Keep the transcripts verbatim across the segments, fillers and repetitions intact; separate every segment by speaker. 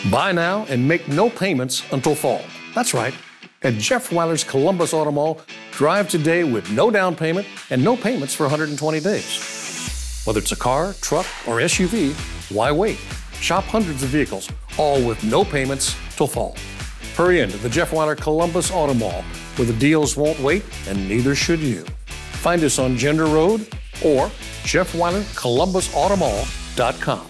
Speaker 1: Buy now and make no payments until fall. That's right. At Jeff Weiler's Columbus Auto Mall, drive today with no down payment and no payments for one hundred twenty days. Whether it's a car, truck, or S U V, why wait? Shop hundreds of vehicles, all with no payments till fall. Hurry into the Jeff Weiler Columbus Auto Mall, where the deals won't wait and neither should you. Find us on Gender Road or Jeff Weiler Columbus Auto Mall dot com.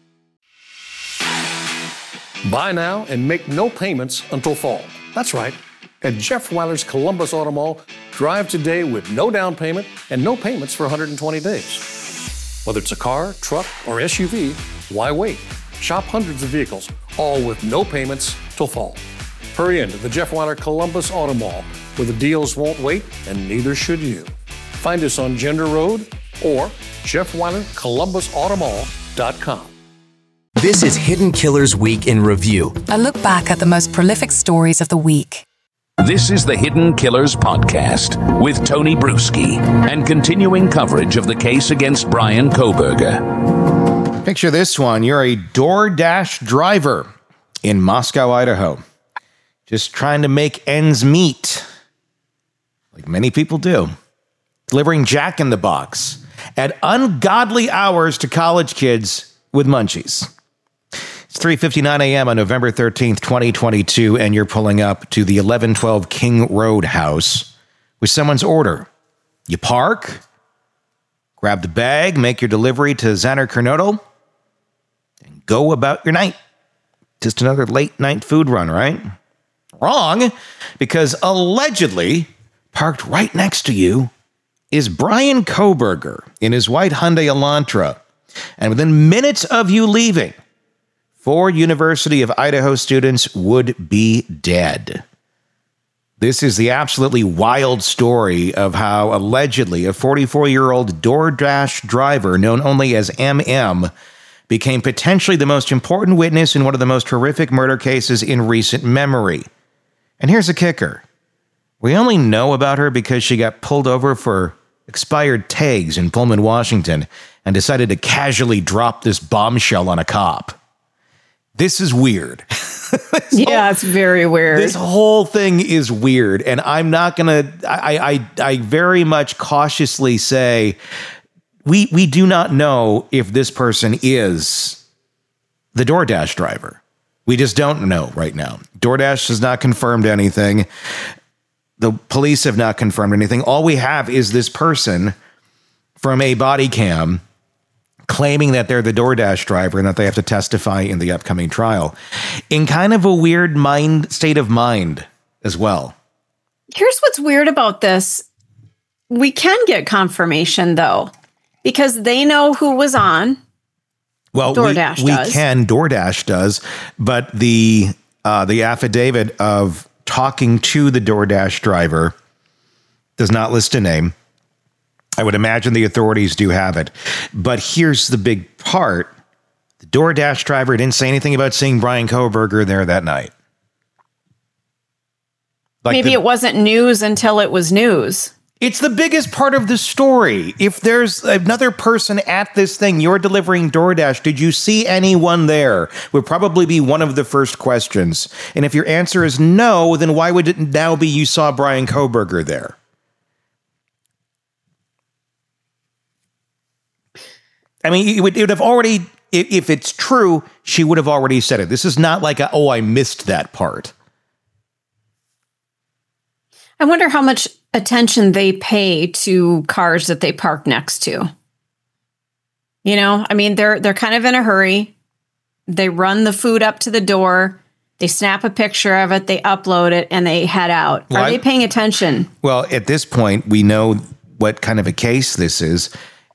Speaker 1: Buy now and make no payments until fall. That's right. At Jeff Weiler's Columbus Auto Mall, drive today with no down payment and no payments for one hundred twenty days. Whether it's a car, truck, or S U V, why wait? Shop hundreds of vehicles, all with no payments till fall. Hurry into the Jeff Weiler Columbus Auto Mall, where the deals won't wait and neither should you. Find us on Gender Road or Jeff Weiler Columbus Auto Mall dot com.
Speaker 2: This is Hidden Killers Week in Review.
Speaker 3: A look back at the most prolific stories of the week.
Speaker 4: This is the Hidden Killers Podcast with Tony Bruschi and continuing coverage of the case against Bryan Kohberger.
Speaker 5: Picture this one. You're a DoorDash driver in Moscow, Idaho. Just trying to make ends meet, like many people do. Delivering Jack in the Box at ungodly hours to college kids with munchies. It's three fifty-nine a.m. on November thirteenth, twenty twenty-two, and you're pulling up to the eleven twelve King Road house with someone's order. You park, grab the bag, make your delivery to Xander Kernodle, and go about your night. Just another late night food run, right? Wrong, because allegedly parked right next to you is Bryan Kohberger in his white Hyundai Elantra. And within minutes of you leaving, four University of Idaho students would be dead. This is the absolutely wild story of how allegedly a forty-four-year-old DoorDash driver known only as M M became potentially the most important witness in one of the most horrific murder cases in recent memory. And here's the kicker. We only know about her because she got pulled over for expired tags in Pullman, Washington, and decided to casually drop this bombshell on a cop. This is weird. this
Speaker 6: yeah,
Speaker 5: whole,
Speaker 6: it's very weird.
Speaker 5: This whole thing is weird, and I'm not gonna. I I I very much cautiously say we we do not know if this person is the DoorDash driver. We just don't know right now. DoorDash has not confirmed anything. The police have not confirmed anything. All we have is this person from a body cam claiming that they're the DoorDash driver and that they have to testify in the upcoming trial in kind of a weird mind state of mind as well.
Speaker 6: Here's what's weird about this. We can get confirmation, though, because they know who was on.
Speaker 5: Well,
Speaker 6: DoorDash
Speaker 5: we, we
Speaker 6: does.
Speaker 5: can. DoorDash does. But the uh, the affidavit of talking to the DoorDash driver does not list a name. I would imagine the authorities do have it. But here's the big part. The DoorDash driver didn't say anything about seeing Bryan Kohberger there that night. Like
Speaker 6: Maybe
Speaker 5: the,
Speaker 6: it wasn't news until it was news.
Speaker 5: It's the biggest part of the story. If there's another person at this thing, you're delivering DoorDash, did you see anyone there? Would probably be one of the first questions. And if your answer is no, then why would it now be you saw Bryan Kohberger there? I mean, it would, it would have already, if it's true, she would have already said it. This is not like, a, oh, I missed that part.
Speaker 6: I wonder how much attention they pay to cars that they park next to. You know, I mean, they're they're kind of in a hurry. They run the food up to the door. They snap a picture of it. They upload it and they head out.
Speaker 5: Well,
Speaker 6: Are they paying attention?
Speaker 5: Well, at this point, we know what kind of a case this is.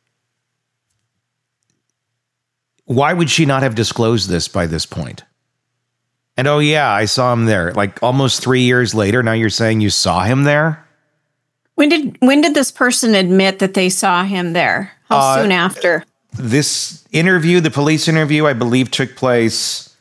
Speaker 5: Why would she not have disclosed this by this point? And oh, yeah, I saw him there. Like almost three years later, now you're saying you saw him there?
Speaker 6: When did when did this person admit that they saw him there? How
Speaker 5: Uh,
Speaker 6: soon after?
Speaker 5: This interview, the police interview, I believe took place.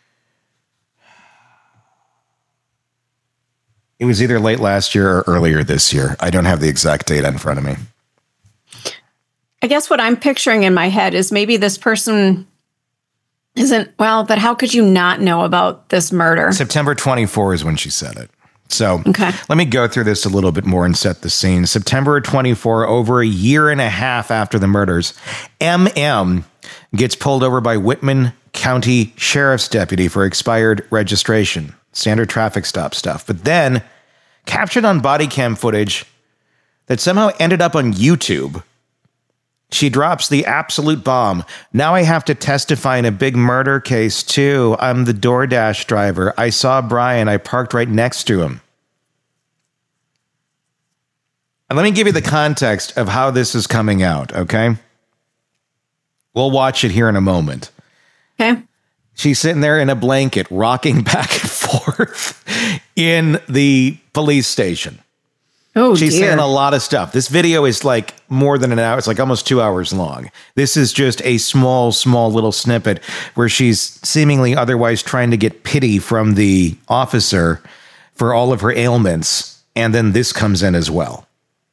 Speaker 5: It was either late last year or earlier this year. I don't have the exact date in front of me.
Speaker 6: I guess what I'm picturing in my head is maybe this person Isn't, well, but how could you not know about this murder?
Speaker 5: September twenty-fourth is when she said it. So
Speaker 6: okay.
Speaker 5: Let me go through this a little bit more and set the scene. September twenty-fourth, over a year and a half after the murders, M M gets pulled over by Whitman County Sheriff's deputy for expired registration. Standard traffic stop stuff. But then, captured on body cam footage that somehow ended up on YouTube, she drops the absolute bomb. Now I have to testify in a big murder case, too. I'm the DoorDash driver. I saw Brian. I parked right next to him. And let me give you the context of how this is coming out, okay? We'll watch it here in a moment.
Speaker 6: Okay.
Speaker 5: She's sitting there in a blanket, rocking back and forth in the police station.
Speaker 6: Oh,
Speaker 5: She's
Speaker 6: dear.
Speaker 5: saying a lot of stuff. This video is like more than an hour. It's like almost two hours long. This is just a small, small little snippet where she's seemingly otherwise trying to get pity from the officer for all of her ailments. And then this comes in as well.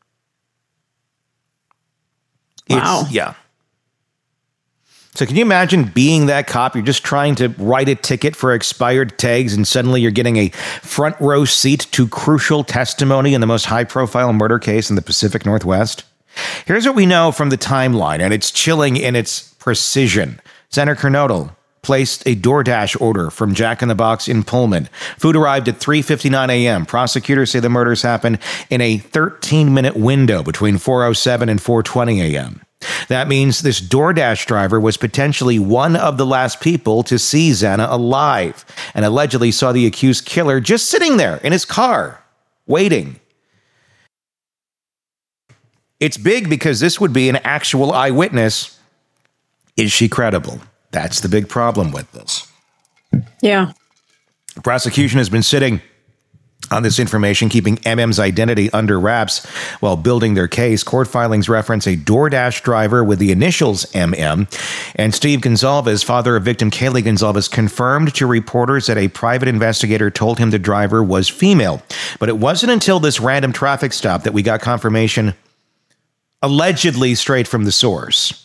Speaker 6: Wow.
Speaker 5: It's, yeah. So can you imagine being that cop? You're just trying to write a ticket for expired tags, and suddenly you're getting a front row seat to crucial testimony in the most high-profile murder case in the Pacific Northwest. Here's what we know from the timeline, and it's chilling in its precision. Senator Kernodle placed a DoorDash order from Jack in the Box in Pullman. Food arrived at three fifty-nine a.m. Prosecutors say the murders happened in a thirteen-minute window between four oh seven and four twenty a.m. That means this DoorDash driver was potentially one of the last people to see Xana alive and allegedly saw the accused killer just sitting there in his car, waiting. It's big because this would be an actual eyewitness. Is she credible? That's the big problem with this.
Speaker 6: Yeah.
Speaker 5: The prosecution has been sitting on this information, keeping M M's identity under wraps while building their case. Court filings reference a DoorDash driver with the initials M M. And Steve Gonzalez, father of victim Kaylee Gonzalez, confirmed to reporters that a private investigator told him the driver was female. But it wasn't until this random traffic stop that we got confirmation, allegedly straight from the source.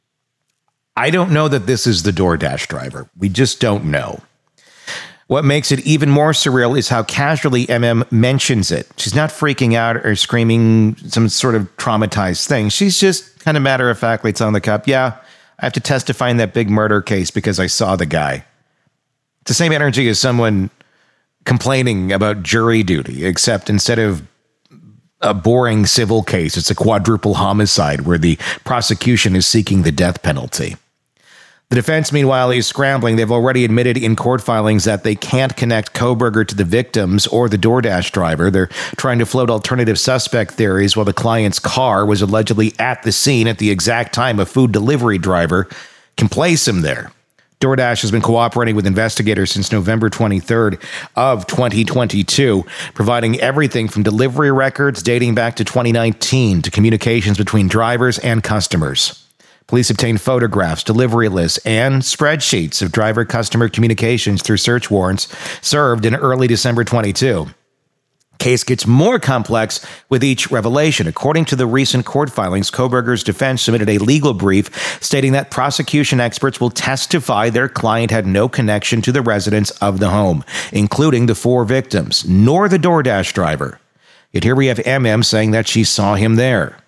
Speaker 5: I don't know that this is the DoorDash driver. We just don't know. What makes it even more surreal is how casually M M mentions it. She's not freaking out or screaming some sort of traumatized thing. She's just kind of matter-of-factly telling the cop, yeah, I have to testify in that big murder case because I saw the guy. It's the same energy as someone complaining about jury duty, except instead of a boring civil case, it's a quadruple homicide where the prosecution is seeking the death penalty. The defense, meanwhile, is scrambling. They've already admitted in court filings that they can't connect Kohberger to the victims or the DoorDash driver. They're trying to float alternative suspect theories while the client's car was allegedly at the scene at the exact time a food delivery driver can place him there. DoorDash has been cooperating with investigators since November twenty-third of twenty twenty-two, providing everything from delivery records dating back to twenty nineteen to communications between drivers and customers. Police obtained photographs, delivery lists, and spreadsheets of driver-customer communications through search warrants served in early December twenty-two. Case gets more complex with each revelation. According to the recent court filings, Kohberger's defense submitted a legal brief stating that prosecution experts will testify their client had no connection to the residents of the home, including the four victims, nor the DoorDash driver. Yet here we have M M saying that she saw him there.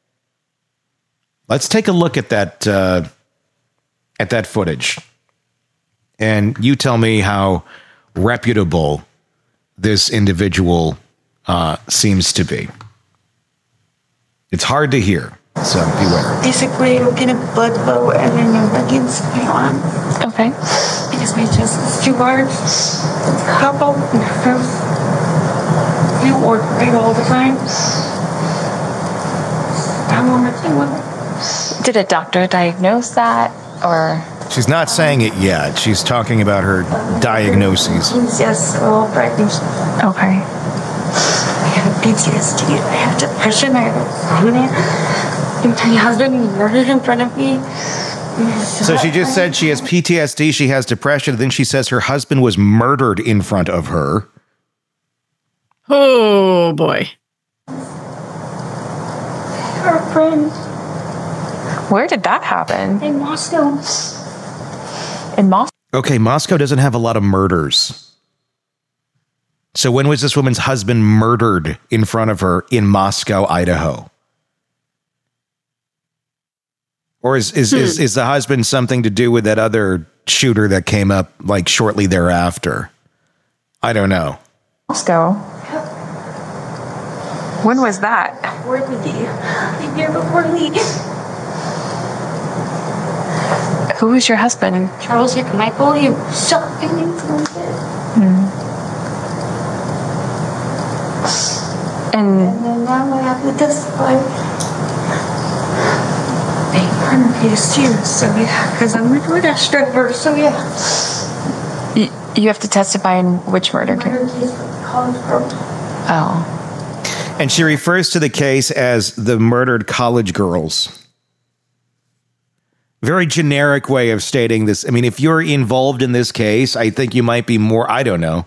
Speaker 5: Let's take a look at that uh, at that footage, and you tell me how reputable this individual uh, seems to be. It's hard to hear, so beware.
Speaker 7: Basically, I'm getting blood flow and then you're against my arm.
Speaker 8: Okay.
Speaker 7: Because my chest is too large. How about you work right all the time? I'm on the team with it.
Speaker 8: Did a doctor diagnose that, or?
Speaker 5: She's not saying it yet. She's talking about her diagnoses.
Speaker 7: Yes, well, pregnancy.
Speaker 8: Okay.
Speaker 7: I have P T S D. I have depression. I have insomnia. My husband murdered in front of me.
Speaker 5: So she just said she has P T S D, she has depression, then she says her husband was murdered in front of her.
Speaker 6: Oh, boy.
Speaker 7: Her friend.
Speaker 8: Where did that happen?
Speaker 7: In Moscow.
Speaker 8: in Moscow.
Speaker 5: Okay, Moscow doesn't have a lot of murders. So when was this woman's husband murdered in front of her in Moscow, Idaho? Or is is, hmm. is is the husband something to do with that other shooter that came up like shortly thereafter? I don't know.
Speaker 8: Moscow. When was that?
Speaker 7: Before Lee. The year before Lee.
Speaker 8: Who was your husband?
Speaker 7: Charles Michael. He shot me in front of it.
Speaker 8: Hmm. And,
Speaker 7: and then now I have to testify. Eight hundred case too. So yeah, because I'm a DoorDash driver. So yeah.
Speaker 8: You, you have to testify in which murder case?
Speaker 7: Murder case with the college girl.
Speaker 8: Oh.
Speaker 5: And she refers to the case as the murdered college girls. Very generic way of stating this. I mean, if you're involved in this case, I think you might be more, I don't know.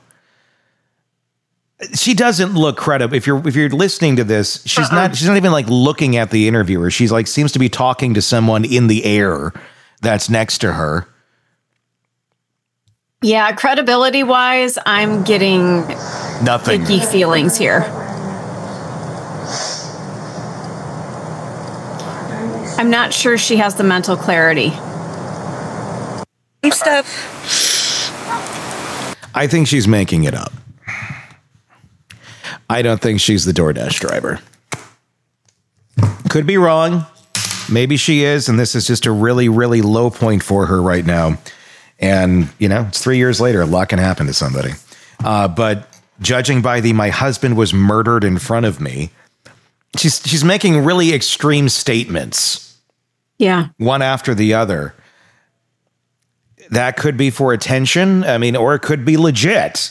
Speaker 5: She doesn't look credible. If you're if you're listening to this, she's uh-uh. not she's not even like looking at the interviewer. She's like seems to be talking to someone in the air that's next to her.
Speaker 6: Yeah, credibility wise, I'm getting
Speaker 5: nothing
Speaker 6: icky feelings here. I'm not sure she has the mental clarity.
Speaker 9: Stuff.
Speaker 5: I think she's making it up. I don't think she's the DoorDash driver. Could be wrong. Maybe she is, and this is just a really, really low point for her right now. And, you know, it's three years later. A lot can happen to somebody. Uh, but judging by the my husband was murdered in front of me, she's she's making really extreme statements.
Speaker 6: Yeah.
Speaker 5: One after the other. That could be for attention. I mean, or it could be legit.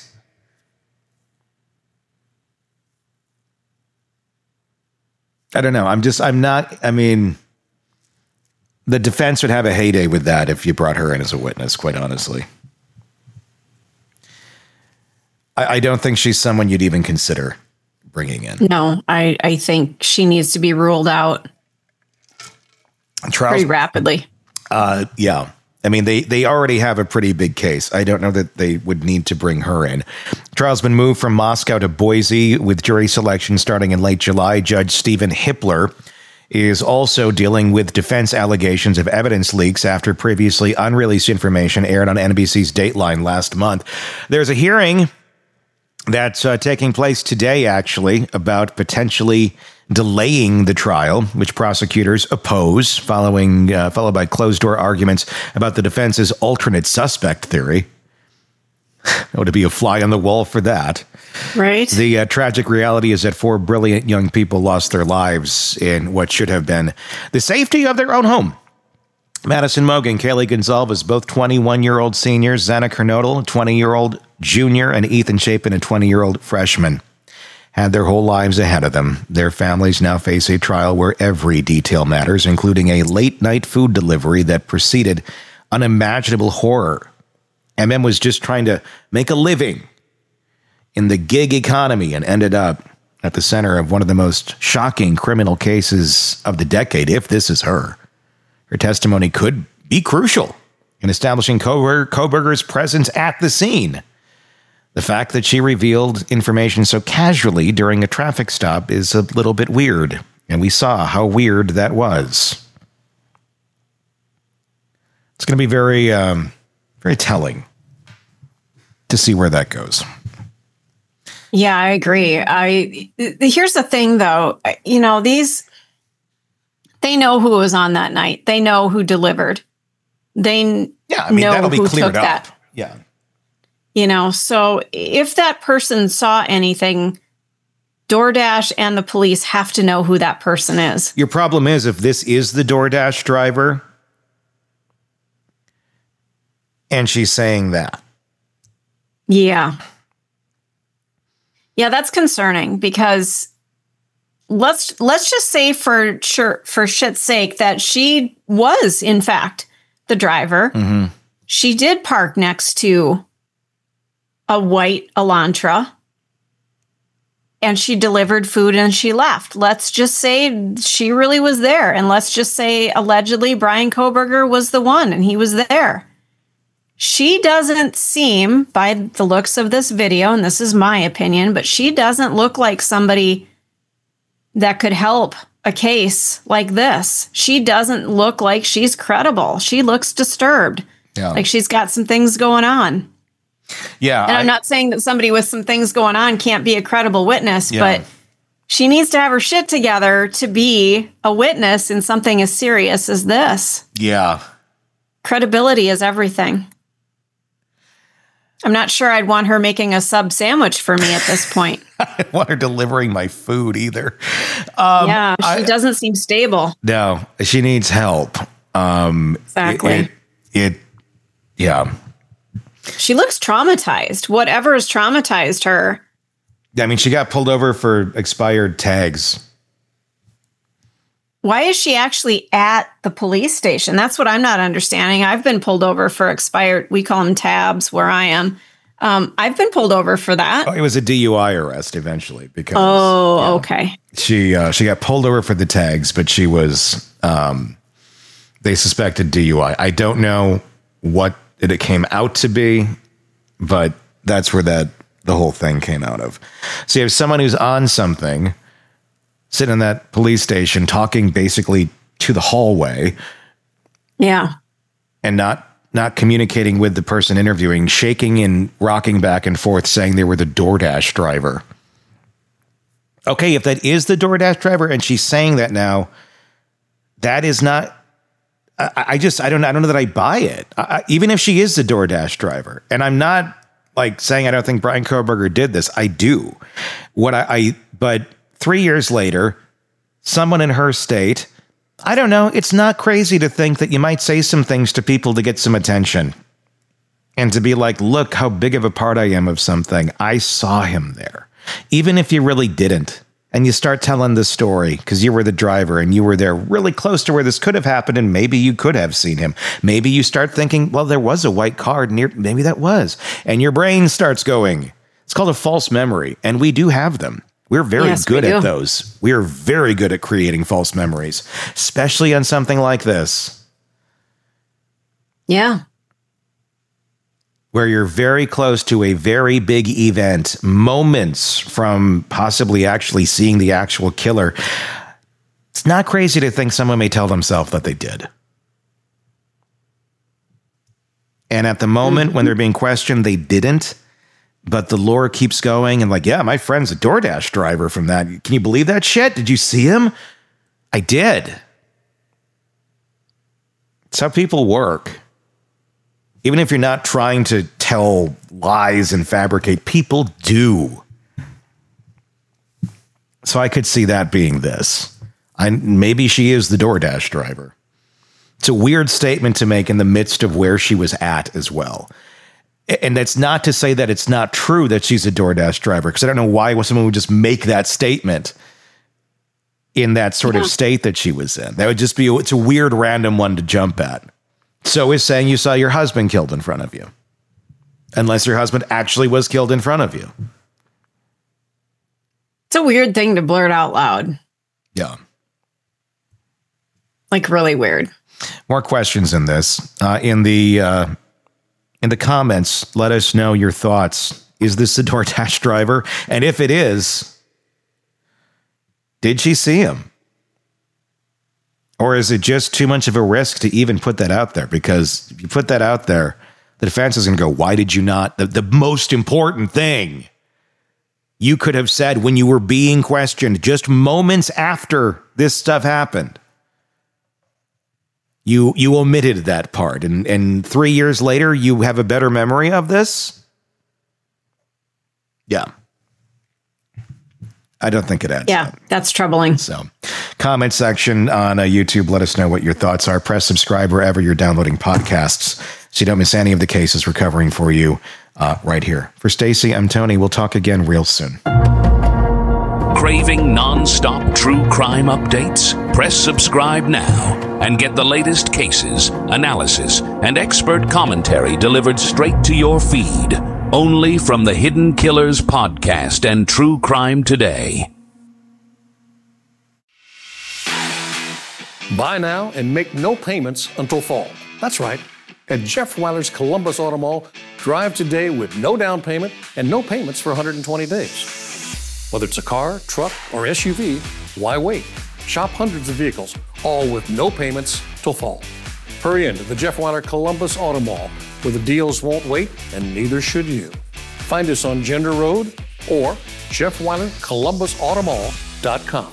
Speaker 5: I don't know. I'm just, I'm not, I mean, the defense would have a heyday with that if you brought her in as a witness, quite honestly. I, I don't think she's someone you'd even consider bringing in.
Speaker 6: No, I, I think she needs to be ruled out
Speaker 5: Trials,
Speaker 6: pretty rapidly.
Speaker 5: Uh, yeah. I mean, they, they already have a pretty big case. I don't know that they would need to bring her in. Trial's been moved from Moscow to Boise with jury selection starting in late July. Judge Stephen Hippler is also dealing with defense allegations of evidence leaks after previously unreleased information aired on N B C's Dateline last month. There's a hearing that's uh, taking place today, actually, about potentially delaying the trial, which prosecutors oppose, following uh, followed by closed-door arguments about the defense's alternate suspect theory. Oh, to be a fly on the wall for that.
Speaker 6: Right.
Speaker 5: The uh, tragic reality is that four brilliant young people lost their lives in what should have been the safety of their own home. Madison Mogan, Kaylee Gonzalez, both twenty-one-year-old seniors, Xana Kernodle, a twenty-year-old junior, and Ethan Chapin, a twenty-year-old freshman, had their whole lives ahead of them. Their families now face a trial where every detail matters, including a late-night food delivery that preceded unimaginable horror. M M was just trying to make a living in the gig economy and ended up at the center of one of the most shocking criminal cases of the decade, if this is her. Her testimony could be crucial in establishing Kohberger's presence at the scene. The fact that she revealed information so casually during a traffic stop is a little bit weird, and we saw how weird that was. It's going to be very, um, very telling to see where that goes.
Speaker 6: Yeah, I agree. I here's the thing, though. You know, these they know who was on that night. They know who delivered. They
Speaker 5: yeah, I mean,
Speaker 6: know
Speaker 5: that'll be
Speaker 6: who
Speaker 5: cleared
Speaker 6: took
Speaker 5: up.
Speaker 6: that.
Speaker 5: Yeah.
Speaker 6: You know, so if that person saw anything, DoorDash and the police have to know who that person is.
Speaker 5: Your problem is if this is the DoorDash driver and she's saying that.
Speaker 6: Yeah. Yeah, that's concerning because let's let's just say for sure for shit's sake that she was in fact the driver.
Speaker 5: Mm-hmm.
Speaker 6: She did park next to a white Elantra and she delivered food and she left. Let's just say she really was there. And let's just say allegedly Bryan Kohberger was the one and he was there. she doesn't seem, by the looks of this video, and this is my opinion, but she doesn't look like somebody that could help a case like this. She doesn't look like she's credible. She looks disturbed.
Speaker 5: Yeah.
Speaker 6: Like she's got some things going on.
Speaker 5: Yeah.
Speaker 6: And
Speaker 5: I,
Speaker 6: I'm not saying that somebody with some things going on can't be a credible witness,
Speaker 5: Yeah.
Speaker 6: but she needs to have her shit together to be a witness in something as serious as this.
Speaker 5: yeah.
Speaker 6: Credibility is everything. I'm not sure I'd want her making a sub sandwich for me at this point.
Speaker 5: I don't want her delivering my food either. Um,
Speaker 6: yeah, she
Speaker 5: I-
Speaker 6: doesn't seem stable.
Speaker 5: No, she needs help. Um,
Speaker 6: Exactly.
Speaker 5: It, it, it yeah.
Speaker 6: She looks traumatized. Whatever has traumatized her.
Speaker 5: I mean, she got pulled over for expired tags.
Speaker 6: Why is she actually at the police station? That's what I'm not understanding. I've been pulled over for expired, we call them tabs where I am. Um, I've been pulled over for that.
Speaker 5: Oh, it was a D U I arrest eventually because
Speaker 6: Oh,
Speaker 5: yeah,
Speaker 6: okay.
Speaker 5: she uh, she got pulled over for the tags, but she was um, they suspected D U I. I don't know what it came out to be, but that's where that the whole thing came out of. So you have someone who's on something, sitting in that police station, talking basically to the hallway,
Speaker 6: Yeah.
Speaker 5: and not not communicating with the person interviewing, shaking and rocking back and forth, saying they were the DoorDash driver. Okay, if that is the DoorDash driver, and she's saying that now, that is not. I, I just I don't I don't know that I buy it. I, I, even if she is the DoorDash driver, and I'm not like saying I don't think Bryan Kohberger did this. I do. What I, I but three years later, someone in her state. I don't know. It's not crazy to think that you might say some things to people to get some attention and to be like, look how big of a part I am of something. I saw him there, even if you really didn't. And you start telling the story because you were the driver and you were there really close to where this could have happened. And maybe you could have seen him. Maybe you start thinking, well, there was a white car near. Maybe that was. And your brain starts going. It's called a false memory. And we do have them. We're very
Speaker 6: Yes,
Speaker 5: good
Speaker 6: we
Speaker 5: at
Speaker 6: do.
Speaker 5: those. We are very good at creating false memories, especially on something like this,
Speaker 6: Yeah.
Speaker 5: where you're very close to a very big event, moments from possibly actually seeing the actual killer. It's not crazy to think someone may tell themselves that they did. And at the moment when they're being questioned, they didn't. But the lore keeps going and like, yeah, my friend's a DoorDash driver from that. Can you believe that shit? Did you see him? I did. It's how people work. Even if you're not trying to tell lies and fabricate, people do. So I could see that being this. I, maybe she is the DoorDash driver. It's a weird statement to make in the midst of where she was at as well. And that's not to say that it's not true that she's a DoorDash driver, because I don't know why someone would just make that statement in that sort
Speaker 6: Yeah.
Speaker 5: of state that she was in. That would just be, it's a weird random one to jump at. So is saying you saw your husband killed in front of you. Unless your husband actually was killed in front of you.
Speaker 6: It's a weird thing to blurt out loud.
Speaker 5: Yeah.
Speaker 6: Like really weird.
Speaker 5: More questions in this. Uh, in the uh, in the comments, let us know your thoughts. Is this the DoorDash driver? And if it is, did she see him? Or is it just too much of a risk to even put that out there? Because if you put that out there, the defense is going to go, why did you not? The, the most important thing you could have said when you were being questioned just moments after this stuff happened. You you omitted that part. And, and three years later, you have a better memory of this? Yeah. I don't think it adds
Speaker 6: Yeah,
Speaker 5: up.
Speaker 6: that's troubling.
Speaker 5: So, comment section on uh, YouTube. Let us know what your thoughts are. Press subscribe wherever you're downloading podcasts so you don't miss any of the cases we're covering for you uh, right here. For Stacy, I'm Tony. We'll talk again real soon.
Speaker 4: Craving non-stop true crime updates? Press subscribe now and get the latest cases, analysis, and expert commentary delivered straight to your feed. Only from the Hidden Killers podcast and True Crime Today.
Speaker 1: Buy now and make no payments until fall. That's right. At Jeff Weiler's Columbus Auto Mall, drive today with no down payment and no payments for one hundred twenty days. Whether it's a car, truck, or S U V, why wait? Shop hundreds of vehicles, all with no payments till fall. Hurry into the Jeff Weiler Columbus Auto Mall, where the deals won't wait and neither should you. Find us on Gender Road or Jeff Weiler Columbus Auto Mall dot com.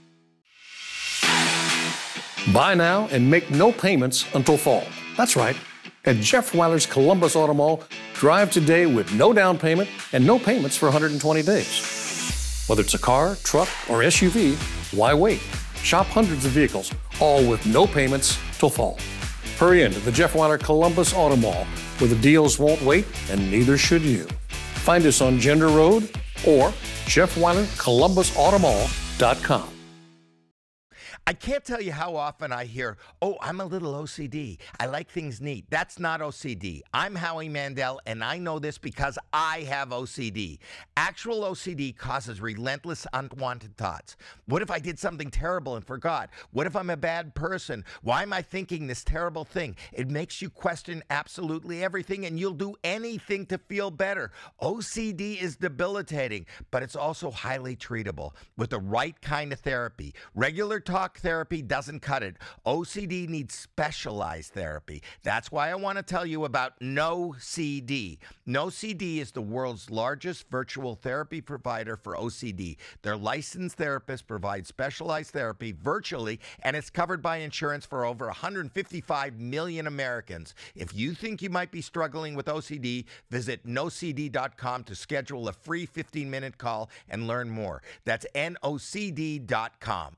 Speaker 1: Buy now and make no payments until fall. That's right. At Jeff Weiler's Columbus Auto Mall, drive today with no down payment and no payments for one hundred twenty days. Whether it's a car, truck, or S U V, why wait? Shop hundreds of vehicles, all with no payments till fall. Hurry into the Jeff Weiler Columbus Auto Mall, where the deals won't wait and neither should you. Find us on Gender Road or Jeff Weiler Columbus Auto Mall dot com.
Speaker 9: I can't tell you how often I hear, oh, I'm a little O C D. I like things neat. That's not O C D. I'm Howie Mandel, and I know this because I have O C D. Actual O C D causes relentless, unwanted thoughts. What if I did something terrible and forgot? What if I'm a bad person? Why am I thinking this terrible thing? It makes you question absolutely everything, and you'll do anything to feel better. O C D is debilitating, but it's also highly treatable with the right kind of therapy. Regular talk therapy doesn't cut it. O C D needs specialized therapy. That's why I want to tell you about No C D. No C D is the world's largest virtual therapy provider for O C D. Their licensed therapists provide specialized therapy virtually, and it's covered by insurance for over one hundred fifty-five million Americans. If you think you might be struggling with O C D, visit no c d dot com to schedule a free fifteen minute call and learn more. That's N O C D dot com.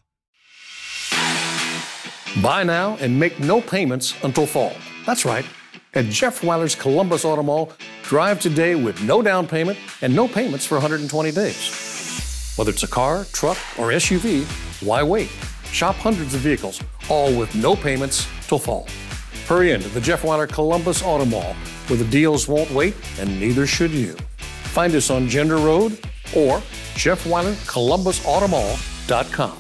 Speaker 1: Buy now and make no payments until fall. That's right. At Jeff Weiler's Columbus Auto Mall, drive today with no down payment and no payments for one hundred twenty days. Whether it's a car, truck, or S U V, why wait? Shop hundreds of vehicles, all with no payments till fall. Hurry into the Jeff Weiler Columbus Auto Mall, where the deals won't wait and neither should you. Find us on Gender Road or Jeff Weiler Columbus Auto Mall dot com.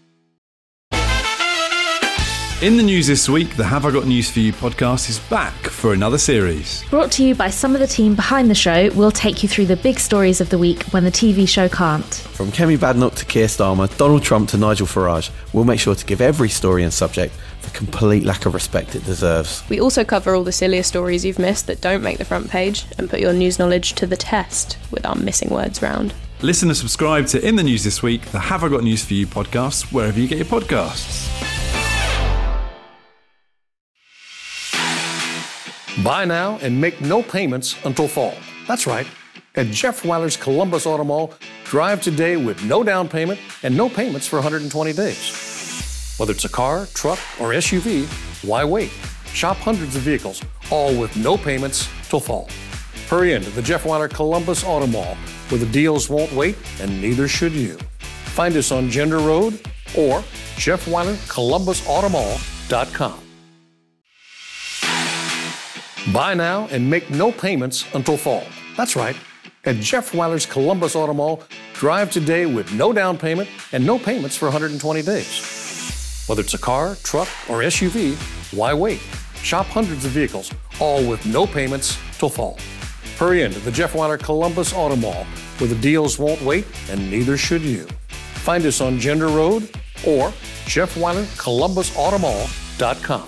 Speaker 10: In the news this week, the Have I Got News For You podcast is back for another series.
Speaker 11: Brought to you by some of the team behind the show, we'll take you through the big stories of the week when the T V show can't.
Speaker 12: From Kemi Badenoch to Keir Starmer, Donald Trump to Nigel Farage, we'll make sure to give every story and subject the complete lack of respect it deserves.
Speaker 13: We also cover all the sillier stories you've missed that don't make the front page and put your news knowledge to the test with our missing words round.
Speaker 10: Listen and subscribe to In the News This Week, the Have I Got News For You podcast, wherever you get your podcasts.
Speaker 1: Buy now and make no payments until fall. That's right. At Jeff Weiler's Columbus Auto Mall, drive today with no down payment and no payments for one hundred twenty days. Whether it's a car, truck, or S U V, why wait? Shop hundreds of vehicles, all with no payments till fall. Hurry into the Jeff Weiler Columbus Auto Mall, where the deals won't wait and neither should you. Find us on Gender Road or Jeff Weiler Columbus Auto Mall dot com. Buy now and make no payments until fall. That's right. At Jeff Weiler's Columbus Auto Mall, drive today with no down payment and no payments for one hundred twenty days. Whether it's a car, truck, or S U V, why wait? Shop hundreds of vehicles, all with no payments till fall. Hurry into the Jeff Weiler Columbus Auto Mall, where the deals won't wait and neither should you. Find us on Gender Road or Jeff Weiler Columbus Auto Mall dot com.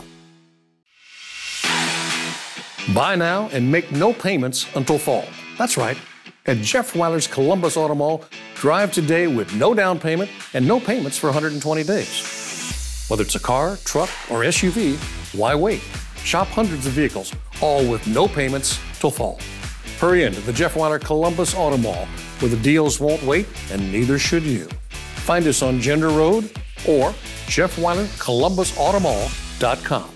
Speaker 1: Buy now and make no payments until fall. That's right. At Jeff Weiler's Columbus Auto Mall, drive today with no down payment and no payments for one hundred twenty days. Whether it's a car, truck, or S U V, why wait? Shop hundreds of vehicles, all with no payments till fall. Hurry into the Jeff Weiler Columbus Auto Mall, where the deals won't wait and neither should you. Find us on Gender Road or Jeff Weiler Columbus Auto Mall dot com.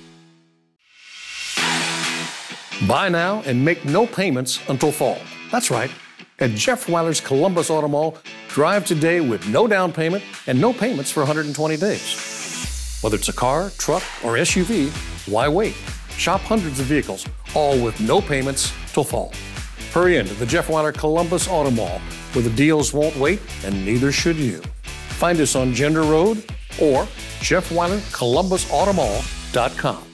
Speaker 1: Buy now and make no payments until fall. That's right. At Jeff Weiler's Columbus Auto Mall, drive today with no down payment and no payments for one hundred twenty days. Whether it's a car, truck, or S U V, why wait? Shop hundreds of vehicles, all with no payments till fall. Hurry into the Jeff Weiler Columbus Auto Mall, where the deals won't wait and neither should you. Find us on Gender Road or Jeff Weiler Columbus Auto Mall dot com.